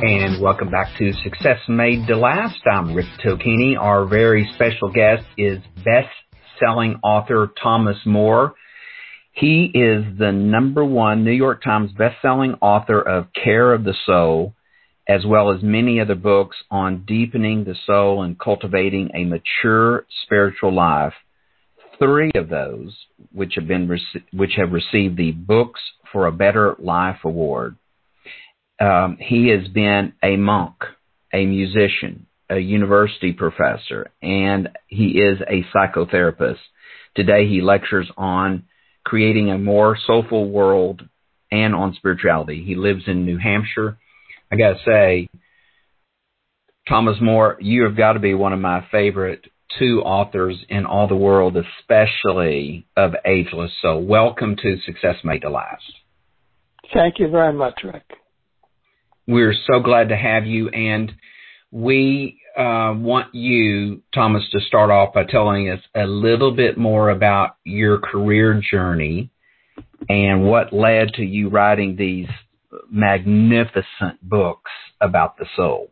And welcome back to Success Made to Last. I'm Rick Tocchini. Our very special guest is best-selling author Thomas Moore. He is the #1 New York Times best-selling author of Care of the Soul, as well as many other books on deepening the soul and cultivating a mature spiritual life. 3 of those, which have received the Books for a Better Life Award. He has been a monk, a musician, a university professor, and he is a psychotherapist. Today he lectures on creating a more soulful world and on spirituality. He lives in New Hampshire. I got to say, Thomas Moore, you have got to be one of my favorite 2 authors in all the world, especially of Ageless. So welcome to Success Made to Last. Thank you very much, Rick. We're so glad to have you, and we want you, Thomas, to start off by telling us a little bit more about your career journey and what led to you writing these magnificent books about the soul.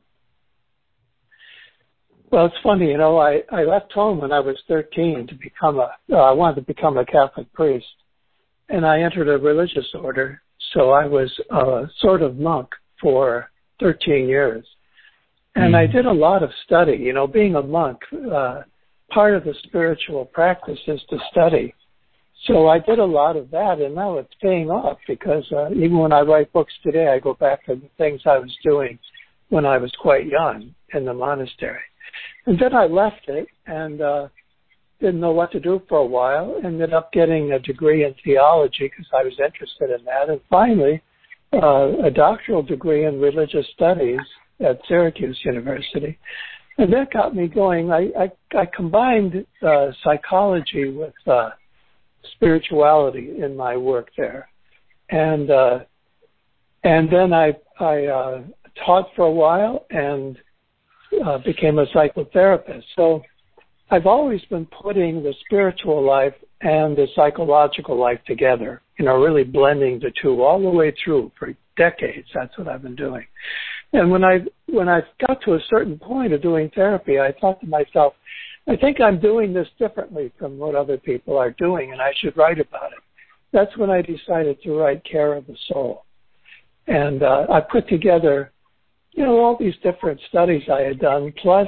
Well, it's funny, I left home when I was 13 to I wanted to become a Catholic priest, and I entered a religious order, so I was a sort of monk for 13 years. And I did a lot of study. Being a monk, part of the spiritual practice is to study. So I did a lot of that, and now it's paying off because even when I write books today, I go back to the things I was doing when I was quite young in the monastery. And then I left it and didn't know what to do for a while, ended up getting a degree in theology because I was interested in that, and finally a doctoral degree in religious studies at Syracuse University. And that got me going. I combined psychology with spirituality in my work there. And then I taught for a while and became a psychotherapist. So I've always been putting the spiritual life and the psychological life together, really blending the 2 all the way through for decades. That's what I've been doing. And when I got to a certain point of doing therapy, I thought to myself, I think I'm doing this differently from what other people are doing, and I should write about it. That's when I decided to write Care of the Soul. And I put together, all these different studies I had done, plus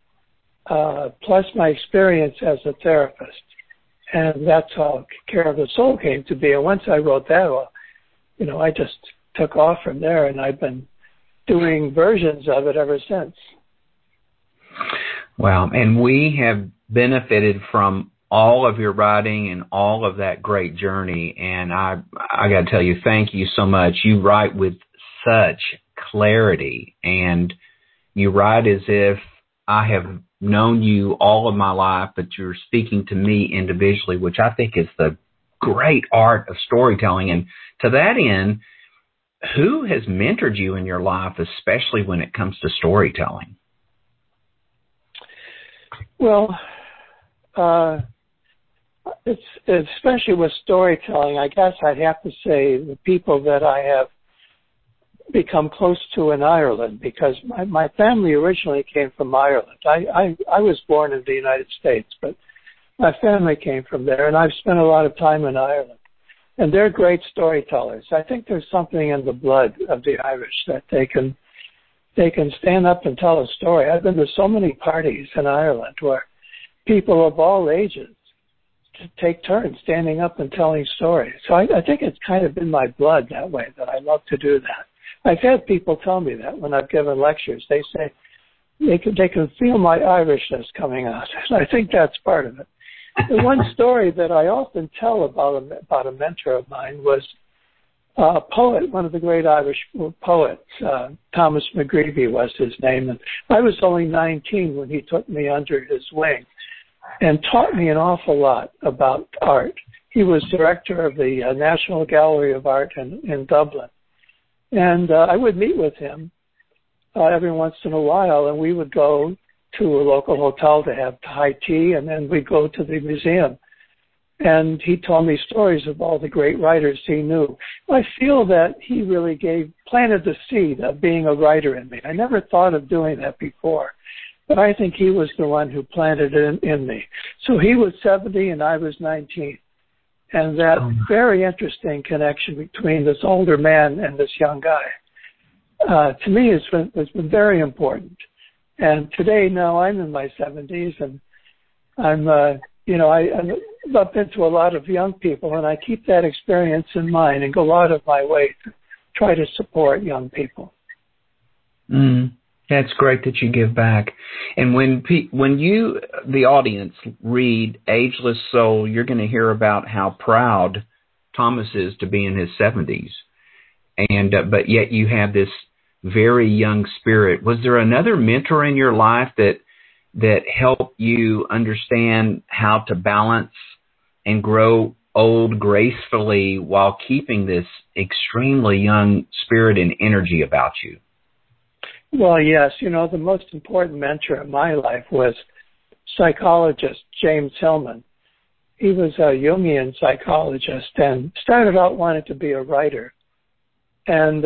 my experience as a therapist. And that's how Care of the Soul came to be. And once I wrote that, I just took off from there, and I've been doing versions of it ever since. Wow. And we have benefited from all of your writing and all of that great journey. And I got to tell you, thank you so much. You write with such clarity, and you write as if I have known you all of my life, but you're speaking to me individually, which I think is the great art of storytelling. And to that end, who has mentored you in your life, especially when it comes to storytelling? Well, it's especially with storytelling, I guess I'd have to say the people that I have become close to in Ireland, because my family originally came from Ireland. I was born in the United States, but my family came from there, and I've spent a lot of time in Ireland. And they're great storytellers. I think there's something in the blood of the Irish that they can stand up and tell a story. I've been to so many parties in Ireland where people of all ages take turns standing up and telling stories. So I think it's kind of in my blood that way, that I love to do that. I've had people tell me that when I've given lectures. They say they can feel my Irishness coming out. I think that's part of it. The one story that I often tell about a mentor of mine was a poet, one of the great Irish poets, Thomas McGreevy was his name. And I was only 19 when he took me under his wing and taught me an awful lot about art. He was director of the National Gallery of Art in Dublin. And I would meet with him every once in a while, and we would go to a local hotel to have high tea, and then we'd go to the museum. And he told me stories of all the great writers he knew. I feel that he really planted the seed of being a writer in me. I never thought of doing that before, but I think he was the one who planted it in me. So he was 70 and I was 19. And that very interesting connection between this older man and this young guy, to me, has been very important. And today, now I'm in my 70s, and I'm bump into a lot of young people, and I keep that experience in mind and go out of my way to try to support young people. That's great that you give back. And when you, the audience, read Ageless Soul, you're going to hear about how proud Thomas is to be in his 70s. And but yet you have this very young spirit. Was there another mentor in your life that helped you understand how to balance and grow old gracefully while keeping this extremely young spirit and energy about you? Well, yes. The most important mentor in my life was psychologist James Hillman. He was a Jungian psychologist and started out wanting to be a writer. And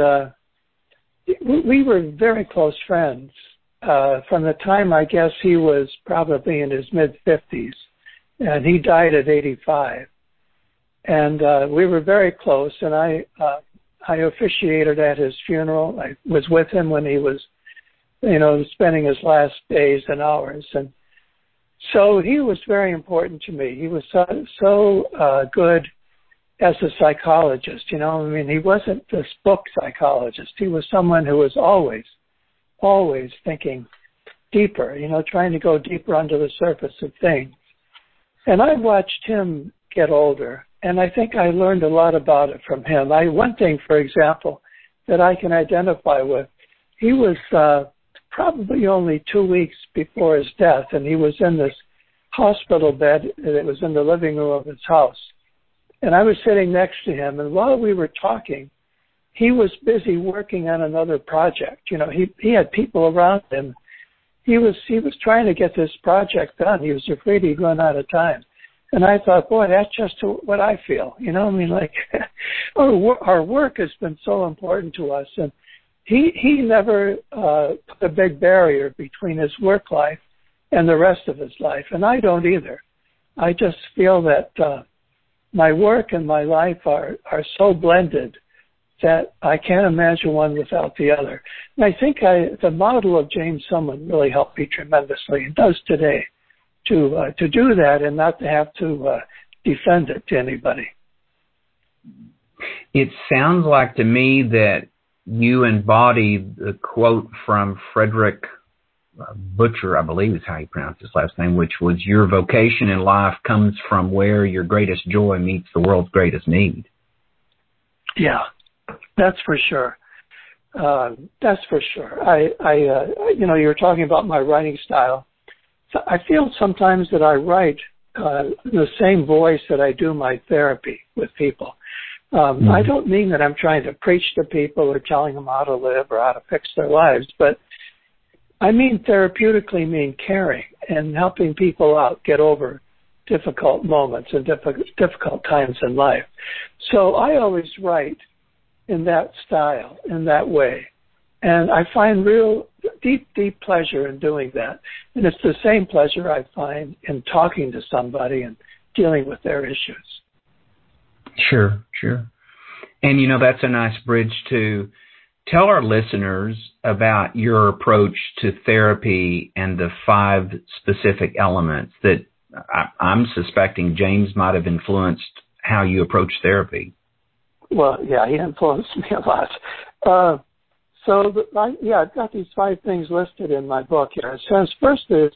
we were very close friends from the time, I guess, he was probably in his mid-50s. And he died at 85. And we were very close, and I officiated at his funeral. I was with him when he was, spending his last days and hours. And so he was very important to me. He was so good as a psychologist. He wasn't this book psychologist. He was someone who was always thinking deeper, trying to go deeper under the surface of things. And I watched him get older, and I think I learned a lot about it from him. One thing, for example, that I can identify with, he was probably only 2 weeks before his death, and he was in this hospital bed that was in the living room of his house. And I was sitting next to him, and while we were talking, he was busy working on another project. He had people around him. He was trying to get this project done. He was afraid he'd run out of time. And I thought, boy, that's just what I feel. Our work has been so important to us. And he never put a big barrier between his work life and the rest of his life. And I don't either. I just feel that my work and my life are so blended that I can't imagine one without the other. And I think the model of James Hillman really helped me tremendously, and does today, to do that and not to have to defend it to anybody. It sounds like to me that you embody the quote from Frederick Butcher, I believe is how you pronounce his last name, which was, your vocation in life comes from where your greatest joy meets the world's greatest need. Yeah. That's for sure. That's for sure. You were talking about my writing style. So I feel sometimes that I write the same voice that I do my therapy with people. I don't mean that I'm trying to preach to people or telling them how to live or how to fix their lives, but I mean therapeutically mean caring and helping people out get over difficult moments and difficult times in life. So I always write in that style, in that way. And I find real deep pleasure in doing that. And it's the same pleasure I find in talking to somebody and dealing with their issues. Sure. And, that's a nice bridge to tell our listeners about your approach to therapy and the 5 specific elements that I'm suspecting James might have influenced how you approach therapy. Well, yeah, he influenced me a lot. I've got these 5 things listed in my book here. It says, first is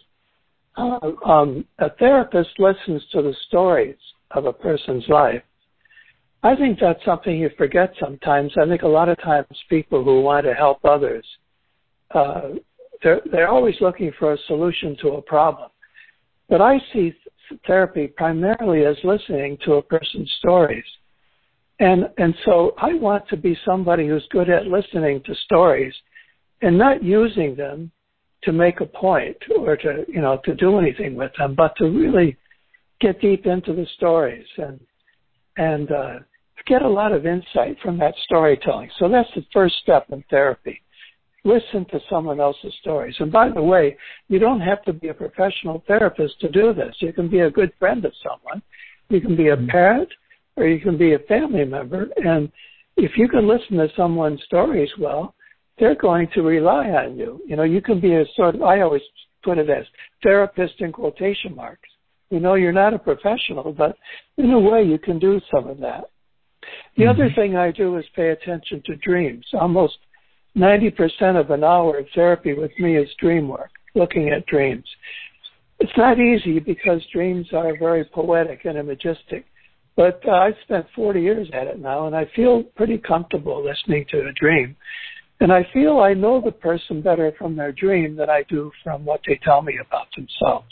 a therapist listens to the stories of a person's life. I think that's something you forget sometimes. I think a lot of times people who want to help others, they're always looking for a solution to a problem. But I see therapy primarily as listening to a person's stories. And so I want to be somebody who's good at listening to stories and not using them to make a point or to do anything with them, but to really get deep into the stories and get a lot of insight from that storytelling. So that's the first step in therapy. Listen to someone else's stories. And by the way, you don't have to be a professional therapist to do this. You can be a good friend of someone. You can be a parent, or you can be a family member. And if you can listen to someone's stories well, they're going to rely on you. You know, you can be a sort of, I always put it as therapist in quotation marks. You know, you're not a professional, but in a way you can do some of that. The other thing I do is pay attention to dreams. Almost 90% of an hour of therapy with me is dream work, looking at dreams. It's not easy because dreams are very poetic and imagistic, but I've spent 40 years at it now, and I feel pretty comfortable listening to a dream. And I feel I know the person better from their dream than I do from what they tell me about themselves.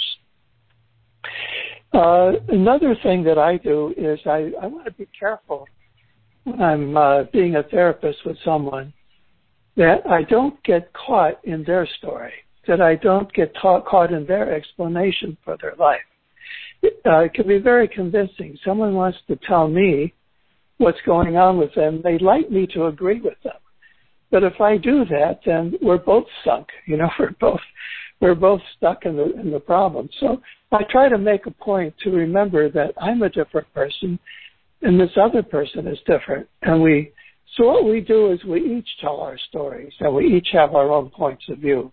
Another thing that I do is I want to be careful when I'm being a therapist with someone that I don't get caught in their story, that I don't get caught in their explanation for their life. It can be very convincing. Someone wants to tell me what's going on with them. They'd like me to agree with them. But if I do that, then we're both sunk. You know, we're both stuck in the problem. So I try to make a point to remember that I'm a different person and this other person is different. And so what we do is we each tell our stories and we each have our own points of view.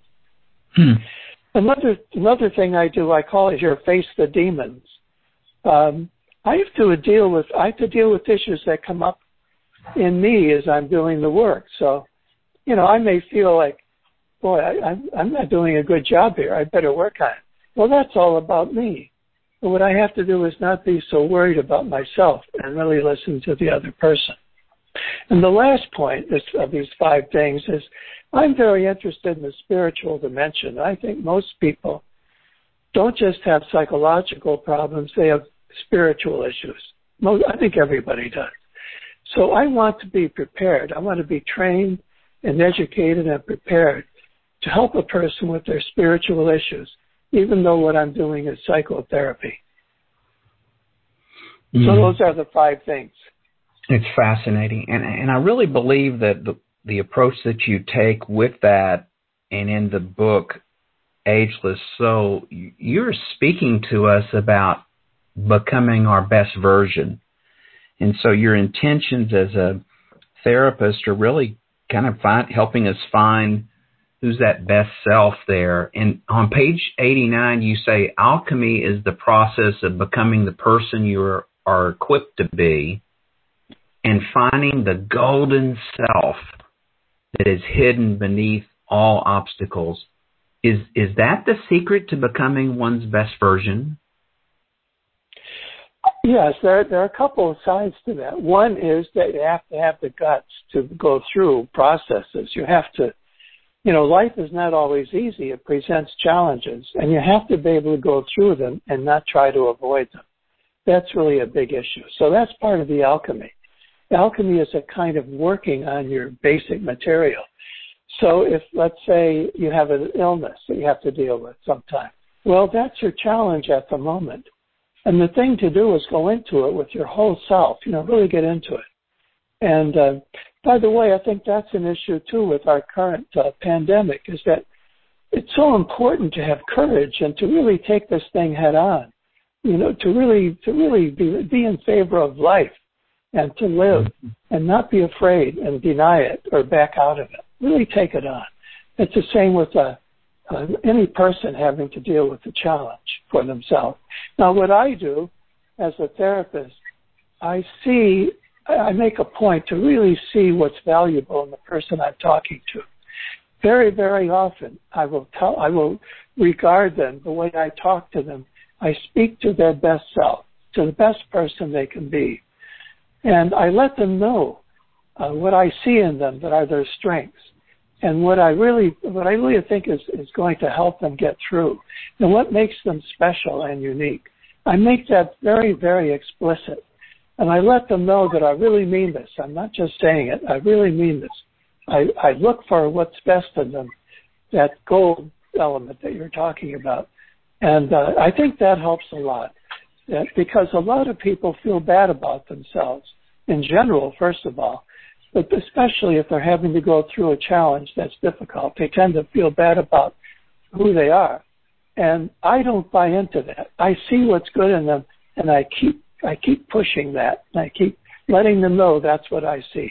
Another thing I do, I call it your face the demons. I have to deal with issues that come up in me as I'm doing the work. So, you know, I may feel like, boy, I'm not doing a good job here. I better work on it. Well, that's all about me. But what I have to do is not be so worried about myself and really listen to the other person. And the last point of these 5 things is I'm very interested in the spiritual dimension. I think most people don't just have psychological problems, they have spiritual issues. I think everybody does. So I want to be prepared. I want to be trained and educated and prepared to help a person with their spiritual issues, even though what I'm doing is psychotherapy. So those are the 5 things. It's fascinating. And I really believe that the approach that you take with that and in the book, Ageless Soul, you're speaking to us about becoming our best version. And so your intentions as a therapist are really kind of helping us find who's that best self there. And on page 89, you say alchemy is the process of becoming the person you are equipped to be and finding the golden self that is hidden beneath all obstacles. Is that the secret to becoming one's best version? Yes, there are a couple of sides to that. One is that you have to have the guts to go through processes. You have to, life is not always easy. It presents challenges, and you have to be able to go through them and not try to avoid them. That's really a big issue. So that's part of the alchemy. Alchemy is a kind of working on your basic material. So if, let's say, you have an illness that you have to deal with sometime, well, that's your challenge at the moment. And the thing to do is go into it with your whole self, really get into it. And by the way, I think that's an issue, too, with our current pandemic, is that it's so important to have courage and to really take this thing head on, to really be in favor of life and to live and not be afraid and deny it or back out of it. Really take it on. It's the same with any person having to deal with the challenge for themselves. Now, what I do as a therapist, I make a point to really see what's valuable in the person I'm talking to. Very, very often, I will regard them the way I talk to them. I speak to their best self, to the best person they can be. And I let them know what I see in them that are their strengths. And what I really think is going to help them get through, and what makes them special and unique. I make that very, very explicit. And I let them know that I really mean this. I'm not just saying it. I really mean this. I look for what's best in them, that gold element that you're talking about. And I think that helps a lot. that because a lot of people feel bad about themselves in general, first of all, but especially if they're having to go through a challenge that's difficult, they tend to feel bad about who they are. And I don't buy into that. I see what's good in them, and I keep pushing that. And I keep letting them know that's what I see.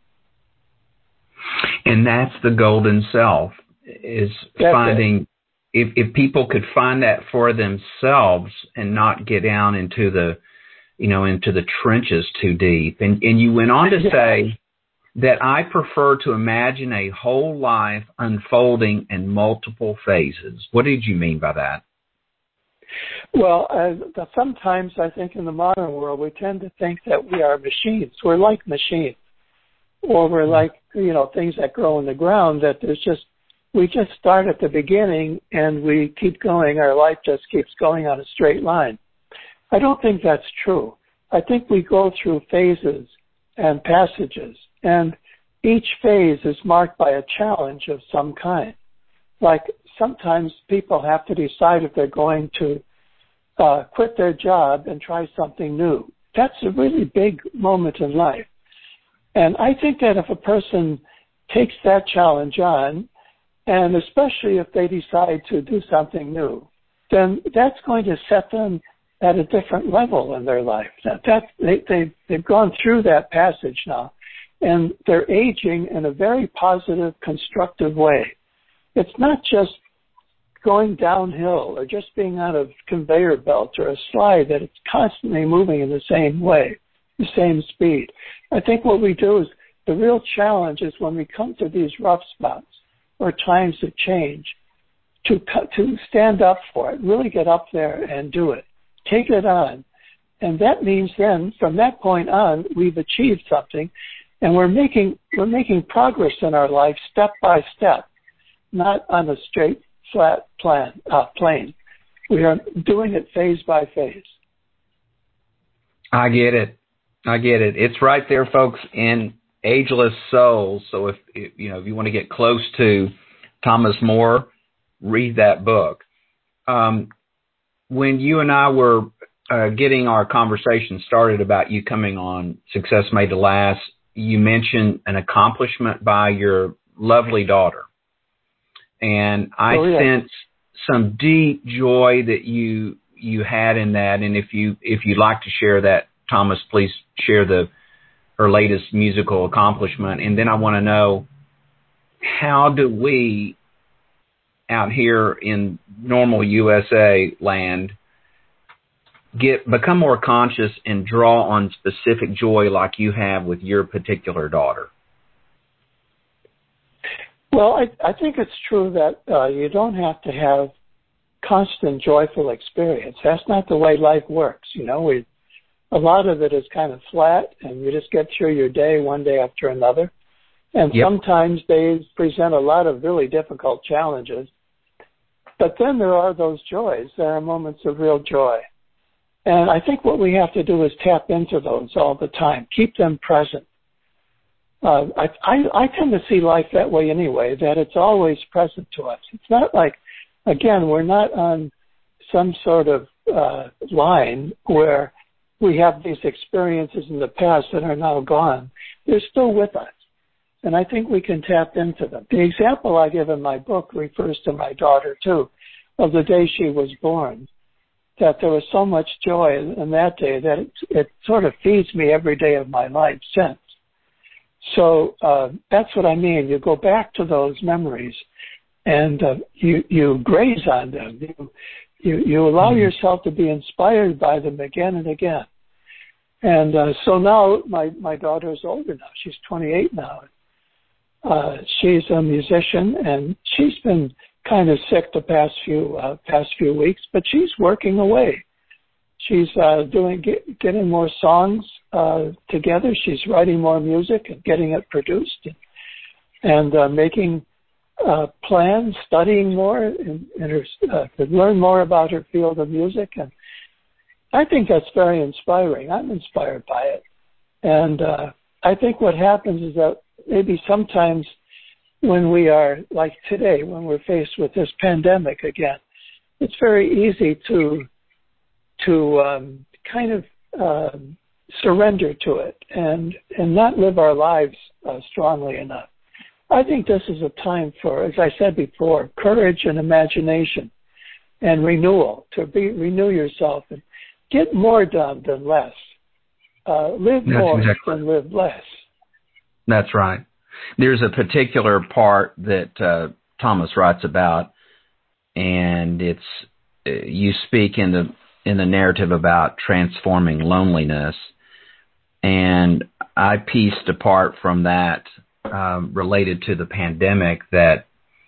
And that's the golden self, is that's finding, if people could find that for themselves and not get down into the, into the trenches too deep. And you went on to say that I prefer to imagine a whole life unfolding in multiple phases. What did you mean by that? Well, sometimes I think in the modern world, we tend to think that we are machines. We're like machines. Or we're like, things that grow in the ground, that we just start at the beginning and we keep going. Our life just keeps going on a straight line. I don't think that's true. I think we go through phases and passages, and each phase is marked by a challenge of some kind. Like sometimes people have to decide if they're going to quit their job and try something new. That's a really big moment in life. And I think that if a person takes that challenge on, and especially if they decide to do something new, then that's going to set them at a different level in their life. They've gone through that passage now, and they're aging in a very positive, constructive way. It's not just going downhill or just being on a conveyor belt or a slide, that it's constantly moving in the same way, the same speed. I think what we do is, the real challenge is when we come to these rough spots or times of change, to stand up for it, really get up there and do it. Take it on. And that means then, from that point on, we've achieved something, and we're making progress in our life step by step, not on a straight, flat plane. We are doing it phase by phase. I get it. It's right there, folks, in Ageless Souls. So if you want to get close to Thomas Moore, read that book. When you and I were getting our conversation started about you coming on Success Made to Last, you mentioned an accomplishment by your lovely daughter. And I sense some deep joy that you had in that. And if you'd like to share that, Thomas, please share her latest musical accomplishment. And then I want to know, how do we out here in normal USA land become more conscious and draw on specific joy like you have with your particular daughter? Well, I think it's true that you don't have to have constant joyful experience. That's not the way life works. A lot of it is kind of flat, and you just get through your day one day after another. And sometimes they present a lot of really difficult challenges. But then there are those joys. There are moments of real joy. And I think what we have to do is tap into those all the time. Keep them present. I tend to see life that way anyway, that it's always present to us. It's not like, again, we're not on some sort of line where we have these experiences in the past that are now gone. They're still with us. And I think we can tap into them. The example I give in my book refers to my daughter, too, of the day she was born, that there was so much joy in that day that it sort of feeds me every day of my life since. So that's what I mean. You go back to those memories, and you graze on them. You allow yourself to be inspired by them again and again. And so now my daughter is older now. She's 28 now. She's a musician, and she's been kind of sick the past few weeks, but she's working away. She's getting more songs together. She's writing more music and getting it produced, and making plans, studying more, and to learn more about her field of music. And I think that's very inspiring. I'm inspired by it. And I think what happens is that maybe sometimes when we are, like today, when we're faced with this pandemic again, it's very easy to to kind of surrender to it and not live our lives strongly enough. I think this is a time for, as I said before, courage and imagination and renewal, renew yourself and get more done than less. Live more than live less. That's right. There's a particular part that Thomas writes about, and it's you speak in the narrative about transforming loneliness, and I pieced apart from that related to the pandemic that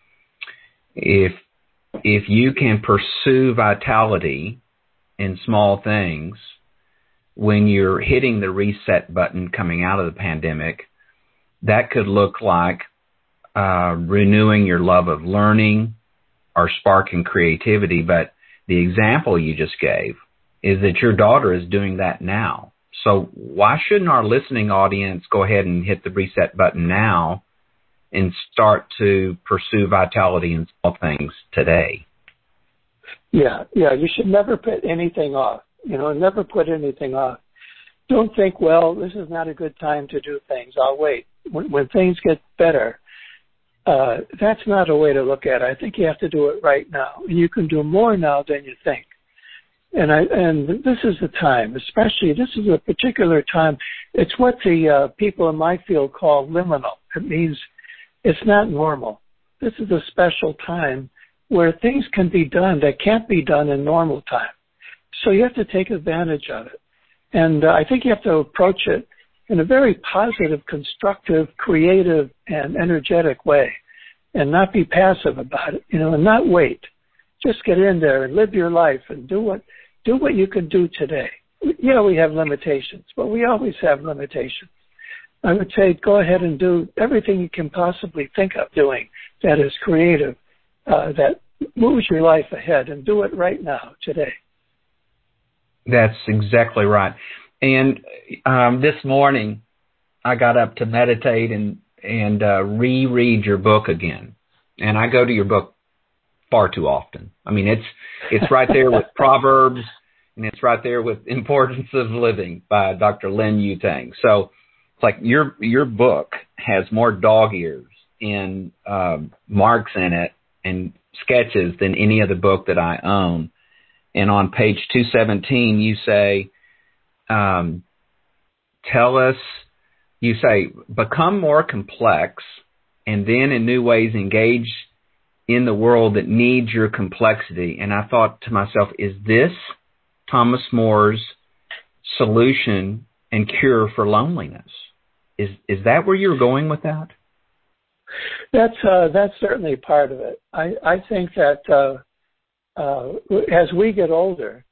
if you can pursue vitality in small things when you're hitting the reset button coming out of the pandemic, that could look like renewing your love of learning or sparking creativity. But the example you just gave is that your daughter is doing that now. So why shouldn't our listening audience go ahead and hit the reset button now and start to pursue vitality in small things today? Yeah. You should never put anything off. Never put anything off. Don't think, well, this is not a good time to do things. I'll wait. When things get better, that's not a way to look at it. I think you have to do it right now. And you can do more now than you think. And this is the time, especially this is a particular time. It's what the people in my field call liminal. It means it's not normal. This is a special time where things can be done that can't be done in normal time. So you have to take advantage of it. And I think you have to approach it in a very positive, constructive, creative, and energetic way and not be passive about it, and not wait. Just get in there and live your life and do what you can do today. Yeah, we have limitations, but we always have limitations. I would say go ahead and do everything you can possibly think of doing that is creative, that moves your life ahead, and do it right now, today. That's exactly right. And this morning, I got up to meditate and reread your book again. And I go to your book far too often. I mean, it's right there with Proverbs, and it's right there with Importance of Living by Dr. Lin Yutang. So it's like your book has more dog ears and marks in it and sketches than any other book that I own. And on page 217, you say, become more complex and then in new ways engage in the world that needs your complexity. And I thought to myself, is this Thomas More's solution and cure for loneliness? Is that where you're going with that? That's certainly part of it. I think that as we get older,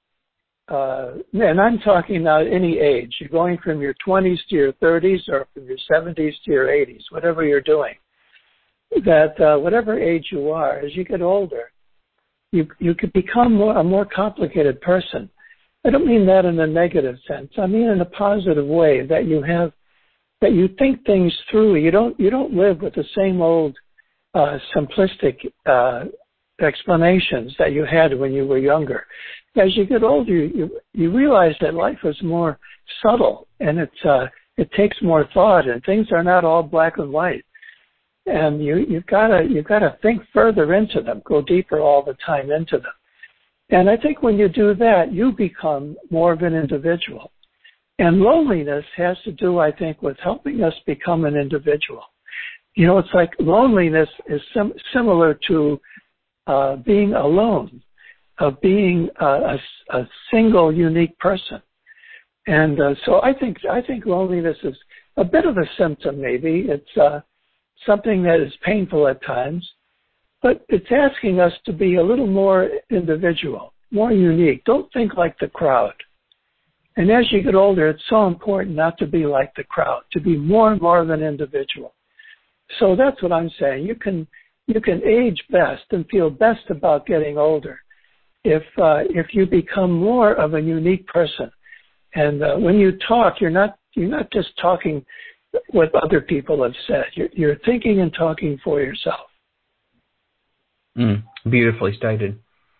and I'm talking now any age, you're going from your 20s to your 30s or from your 70s to your 80s, whatever you're doing, that whatever age you are, as you get older, you could become a more complicated person. I don't mean that in a negative sense. I mean in a positive way, that you think things through. You don't live with the same old simplistic explanations that you had when you were younger. As you get older, you realize that life is more subtle, and it takes more thought, and things are not all black and white. And you've got to think further into them, go deeper all the time into them. And I think when you do that, you become more of an individual. And loneliness has to do, I think, with helping us become an individual. It's like loneliness is similar to being alone, of being a single, unique person. And so I think loneliness is a bit of a symptom, maybe. It's something that is painful at times, but it's asking us to be a little more individual, more unique. Don't think like the crowd. And as you get older, it's so important not to be like the crowd, to be more and more of an individual. So that's what I'm saying. You can age best and feel best about getting older if you become more of a unique person. And when you talk, you're not just talking what other people have said. You're thinking and talking for yourself. Beautifully stated.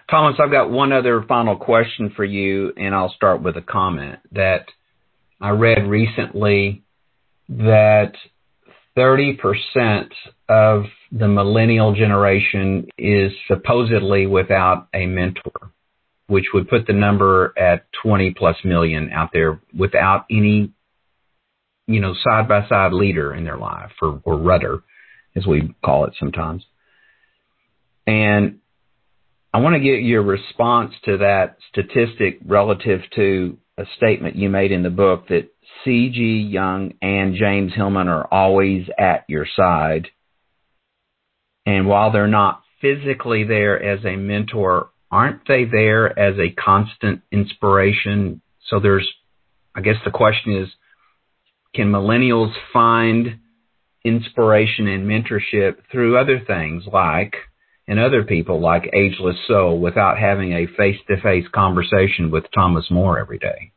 Thomas, I've got one other final question for you, and I'll start with a comment that I read recently that 30% of the millennial generation is supposedly without a mentor, which would put the number at 20 plus million out there without any, side-by-side leader in their life, or rudder, as we call it sometimes. And I want to get your response to that statistic relative to a statement you made in the book that C.G. Jung and James Hillman are always at your side. And while they're not physically there as a mentor, aren't they there as a constant inspiration? So I guess the question is, can millennials find inspiration and mentorship through other things and other people like Ageless Soul without having a face-to-face conversation with Thomas More every day?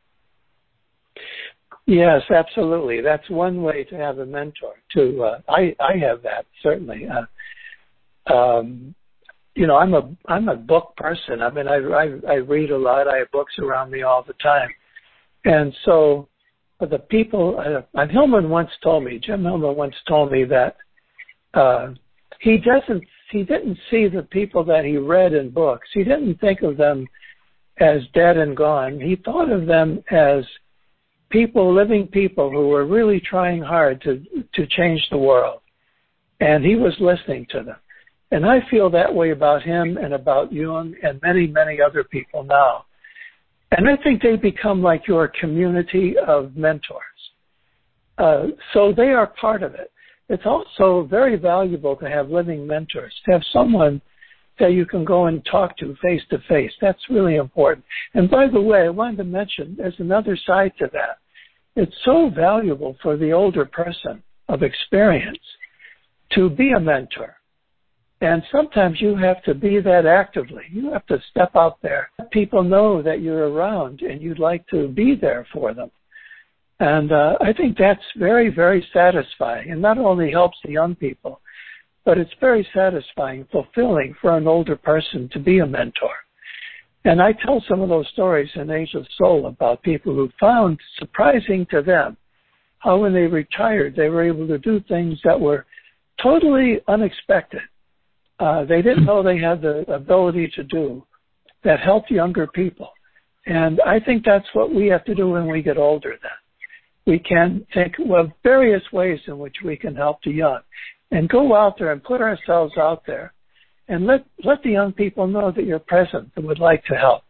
Yes, absolutely. That's one way to have a mentor. I have that, certainly. I'm a book person. I mean, I read a lot. I have books around me all the time. And so the people, Jim Hillman once told me that he didn't see the people that he read in books. He didn't think of them as dead and gone. He thought of them as living people who were really trying hard to change the world. And he was listening to them. And I feel that way about him and about Jung and many, many other people now. And I think they become like your community of mentors. So they are part of it. It's also very valuable to have living mentors, to have someone that you can go and talk to face to face. That's really important. And by the way, I wanted to mention there's another side to that. It's so valuable for the older person of experience to be a mentor. And sometimes you have to be that actively. You have to step out there. People know that you're around and you'd like to be there for them. And I think that's very, very satisfying. And not only helps the young people, but it's very satisfying, fulfilling for an older person to be a mentor. And I tell some of those stories in Age of Soul about people who found surprising to them how when they retired, they were able to do things that were totally unexpected. They didn't know they had the ability to do that helped younger people. And I think that's what we have to do when we get older then. We can think of various ways in which we can help the young and go out there and put ourselves out there and let the young people know that you're present and would like to help.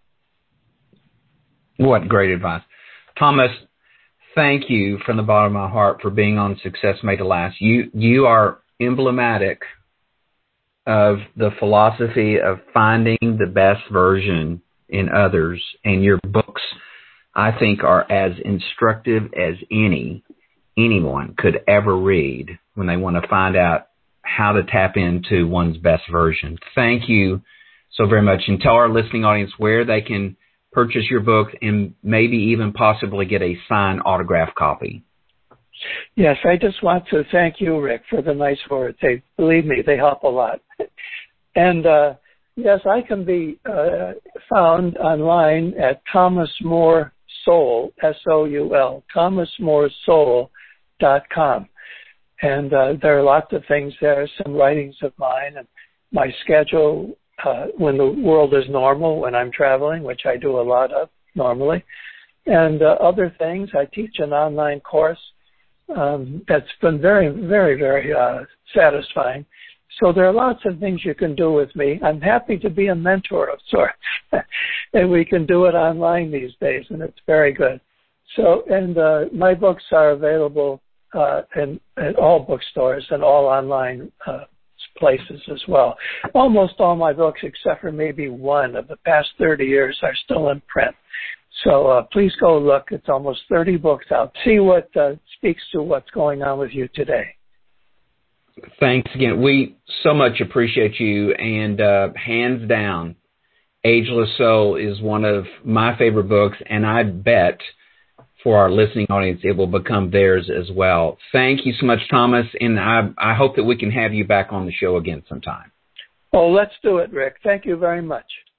What great advice. Thomas, thank you from the bottom of my heart for being on Success Made to Last. You are emblematic of the philosophy of finding the best version in others, and your books, I think, are as instructive as anyone could ever read when they want to find out how to tap into one's best version. Thank you so very much, and tell our listening audience where they can purchase your book and maybe even possibly get a signed autographed copy. Yes, I just want to thank you, Rick, for the nice words. Believe me, they help a lot. And yes, I can be found online at Thomas More Soul, S-O-U-L, thomasmoresoul.com. And there are lots of things there, some writings of mine and my schedule when the world is normal, when I'm traveling, which I do a lot of normally, and other things. I teach an online course that's been very, very, very satisfying. So there are lots of things you can do with me. I'm happy to be a mentor of sorts, and we can do it online these days, and it's very good. So, and my books are available in all bookstores and all online places as well. Almost all my books, except for maybe one of the past 30 years, are still in print. So please go look. It's almost 30 books out. See what speaks to what's going on with you today. Thanks again. We so much appreciate you, and hands down, Ageless Soul is one of my favorite books, and I bet for our listening audience it will become theirs as well. Thank you so much, Thomas, and I hope that we can have you back on the show again sometime. Oh, let's do it, Rick. Thank you very much.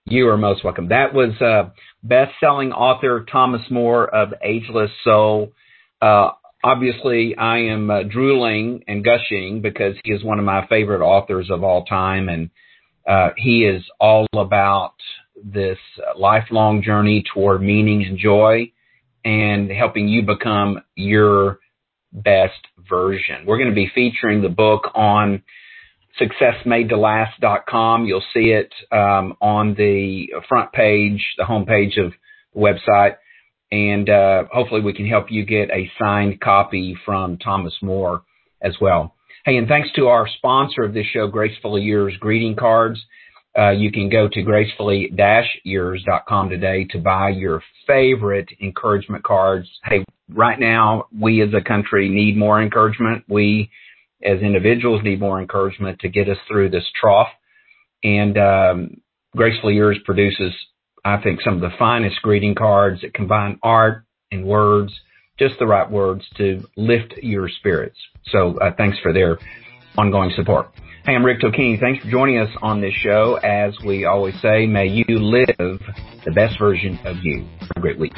You are most welcome. That was best-selling author Thomas Moore of Ageless Soul. Obviously, I am drooling and gushing because he is one of my favorite authors of all time, and he is all about this lifelong journey toward meaning and joy and helping you become your best version. We're going to be featuring the book on successmadetolast.com. You'll see it on the front page, the homepage of the website, and hopefully we can help you get a signed copy from Thomas Moore as well. Hey, and thanks to our sponsor of this show, Gracefully Yours greeting cards. You can go to gracefully-yours.com today to buy your favorite encouragement cards. Hey, right now, we as a country need more encouragement. We as individuals need more encouragement to get us through this trough. And Gracefully Yours produces, I think, some of the finest greeting cards that combine art and words, just the right words to lift your spirits. So thanks for their ongoing support. Hey, I'm Rick Tocchini. Thanks for joining us on this show. As we always say, may you live the best version of you. Have a great week.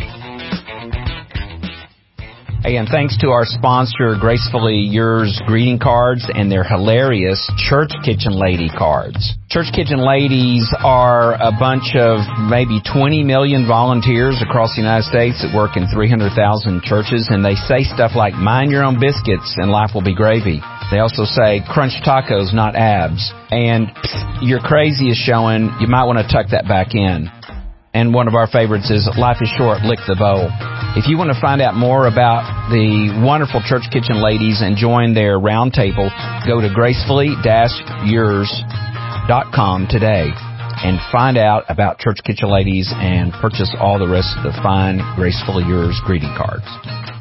Hey, and thanks to our sponsor, Gracefully Yours greeting cards and their hilarious Church Kitchen Lady cards. Church Kitchen Ladies are a bunch of maybe 20 million volunteers across the United States that work in 300,000 churches, and they say stuff like, mind your own biscuits and life will be gravy. They also say, crunch tacos, not abs. And your crazy is showing, you might want to tuck that back in. And one of our favorites is, life is short, lick the bowl. If you want to find out more about the wonderful Church Kitchen Ladies and join their round table, go to gracefully-yours.com today and find out about Church Kitchen Ladies and purchase all the rest of the fine Gracefully Yours greeting cards.